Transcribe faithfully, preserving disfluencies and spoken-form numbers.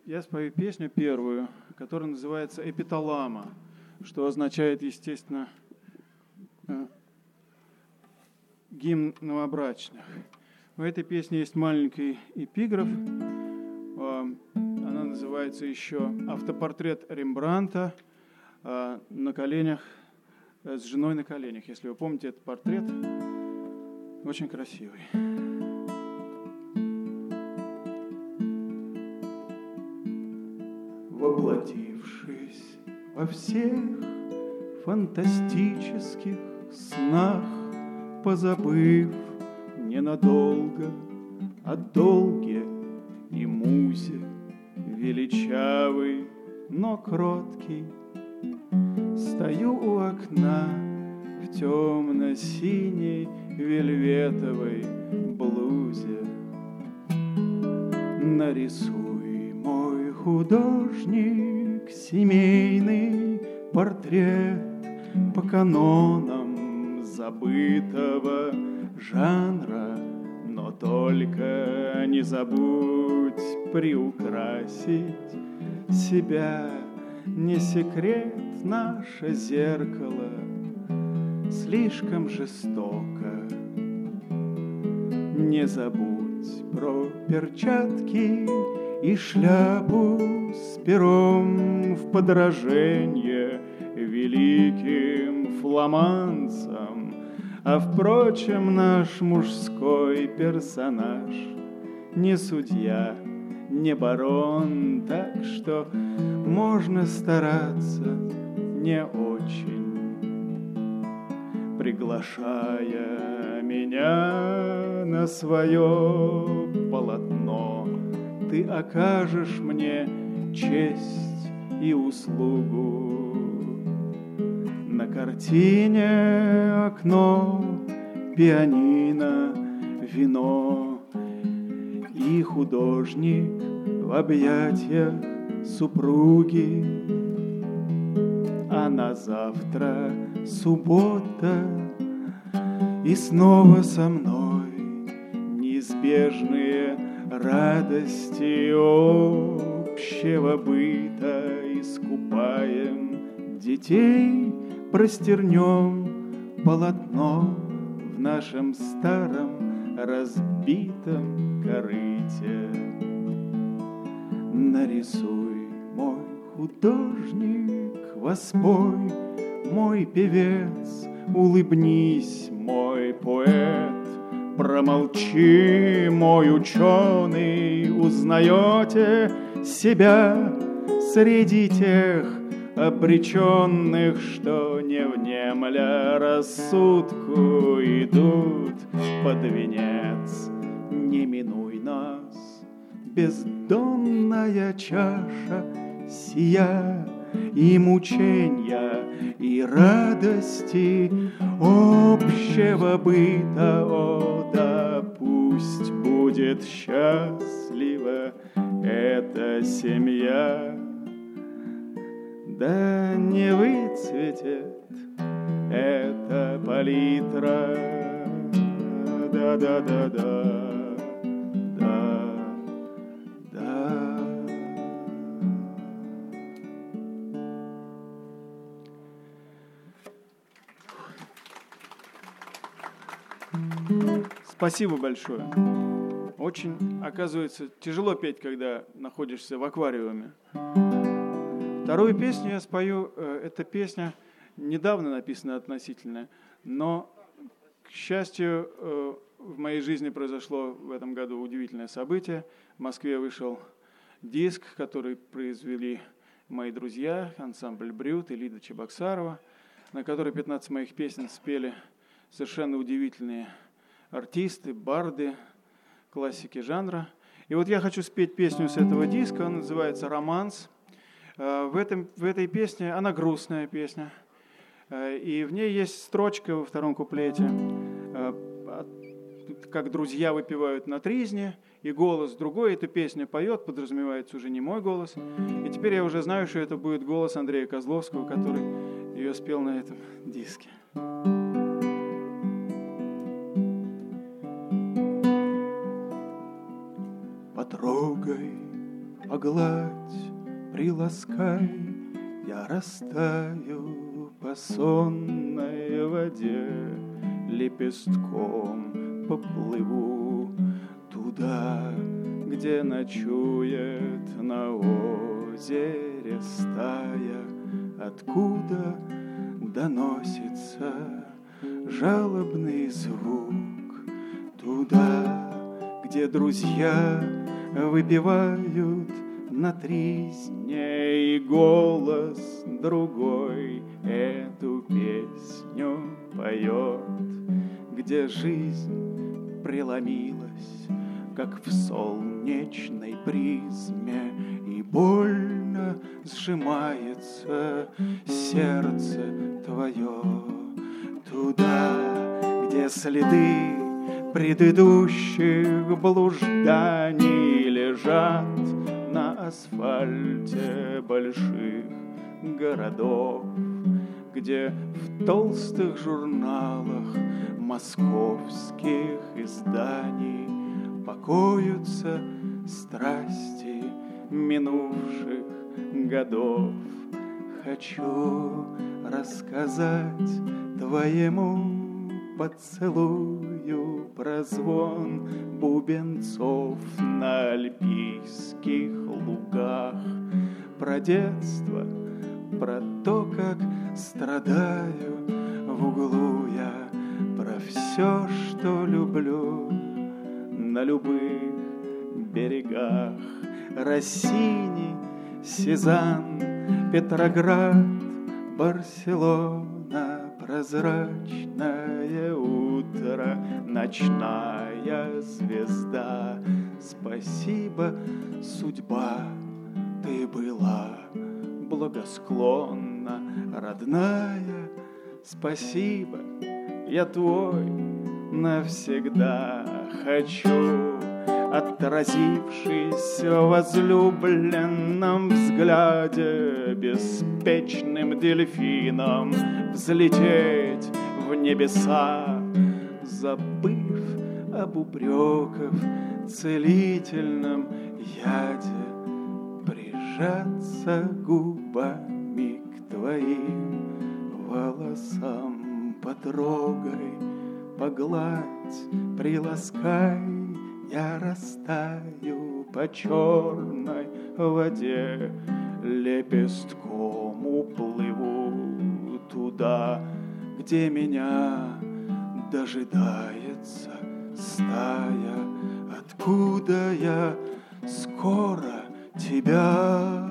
Я спою песню первую, которая называется «Эпиталама», что означает, естественно, гимн новобрачных. В этой песне есть маленький эпиграф. Она называется еще «Автопортрет Рембрандта на коленях, с женой на коленях». Если вы помните этот портрет, очень красивый. Воплотившись во всех фантастических снах, позабыв ненадолго о долге и музе, величавый, но кроткий, стою у окна в темно-синей вельветовой блузе. Нарисуй, мой художник, семейный портрет по канонам забытого жанра, но только не забудь приукрасить себя. Не секрет наше зеркало слишком жестоко. Не забудь про перчатки и шляпу с пером в подражение великим фламандцам. А впрочем, наш мужской персонаж не судья, не барон, так что можно стараться не очень. Приглашая меня на свое полотно, ты окажешь мне честь и услугу. На картине окно, пианино, вино и художник в объятиях супруги. А на завтра суббота, и снова со мной неизбежные радости общего быта. Искупаем детей, простернем полотно в нашем старом разбитом корыте. Нарисуй, мой художник, воспой, мой певец, улыбнись, мой поэт, промолчи, мой ученый, узнаете себя среди тех обреченных, что, не внемля рассудку, идут под венец. Не минуй нас, бездонная чаша сия, и мученья, и радости общего быта. О, да пусть будет счастлива эта семья, да не выцветет эта палитра. Да-да-да-да. Спасибо большое. Очень, оказывается, тяжело петь, когда находишься в аквариуме. Вторую песню я спою. Эта песня недавно написана относительно, но, к счастью, в моей жизни произошло в этом году удивительное событие. В Москве вышел диск, который произвели мои друзья, ансамбль «Брют» и Лида Чебоксарова, на который пятнадцать моих песен спели совершенно удивительные артисты, барды, классики жанра. И вот я хочу спеть песню с этого диска, она называется «Романс». В, этом, в этой песне, она грустная песня, и в ней есть строчка во втором куплете, как друзья выпивают на тризне, и голос другой эту песню поет, подразумевается уже не мой голос. И теперь я уже знаю, что это будет голос Андрея Козловского, который ее спел на этом диске. Потрогай погладь, приласкай, я растаю по сонной воде, лепестком поплыву туда, где ночует на озере стая, откуда доносится жалобный звук, туда, где друзья выпивают на тризне, и голос другой эту песню поет, где жизнь преломилась, как в солнечной призме, и больно сжимается сердце твое, туда, где следы предыдущих блужданий лежат на асфальте больших городов, где в толстых журналах московских изданий покоятся страсти минувших годов. Хочу рассказать твоему поцелую про звон бубенцов на альпийских лугах, про детство, про то, как страдаю в углу я, про все, что люблю на любых берегах. Россини, Сезанн, Петроград, Барселона, прозрачное утро, ночная звезда. Спасибо, судьба, ты была благосклонна, родная. Спасибо, я твой навсегда. Хочу, отразившись в возлюбленном взгляде, беспечным дельфином взлететь в небеса, забыв об упреках целительном яде, прижаться губами к твоим волосам, потрогай, погладь, приласкай, я растаю по черной воде, лепестком уплыву туда, где меня дожидается стая, откуда я скоро тебя